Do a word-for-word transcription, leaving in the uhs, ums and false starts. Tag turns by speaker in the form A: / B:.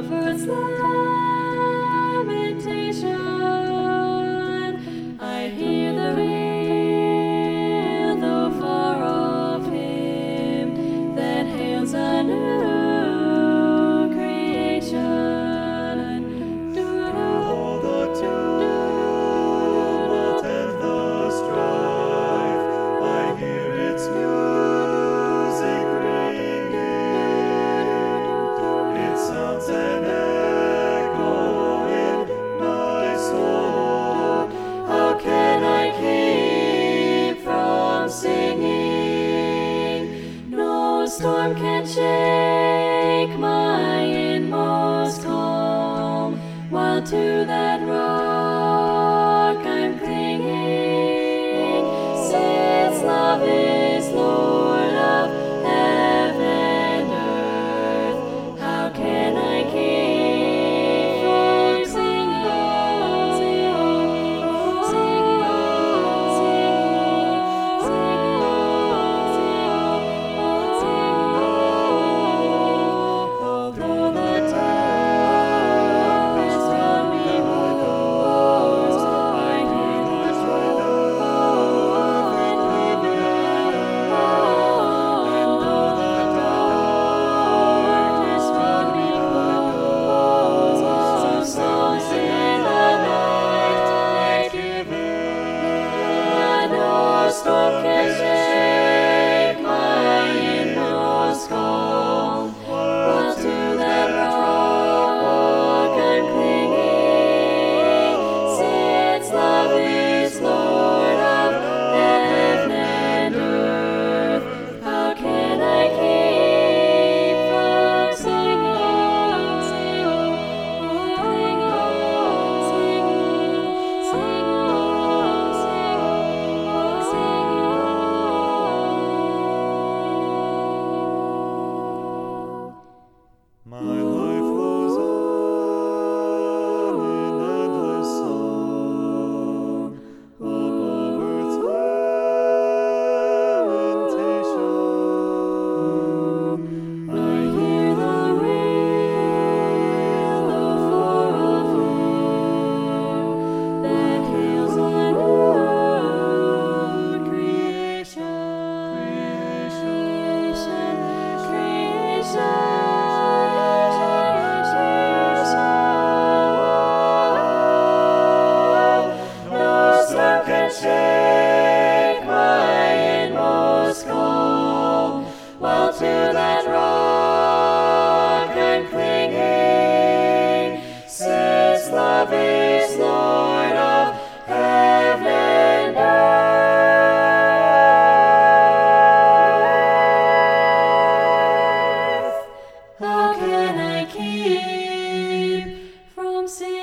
A: of earth's lamentation, I hear the real, though far off, hymn that hails a new creation.
B: All the tumult and the strife, I hear its music ringing. It sounds an echo in my soul. How can I keep from singing?
A: No storm can shake my inmost calm, while to that rock I'm clinging. Since love is Lord of heaven and earth, how can I keep from singing, singing, singing, although the tempest round me roars, I hear the roar that living, and though the darkness round me close, some songs in the night given, no storm can shake my inmost calm, while to that rock I'm clinging. Since love is Lord of heaven and earth, how can I keep from singing, singing, singing,
B: My life flows on in endless song above earth's lamentation.
A: I hear the real, though far off hymn that hails a new creation, creation, creation. No storm can shake my inmost calm, while to that rock I'm clinging. Since love is Lord of heaven and earth, how can I keep from singing?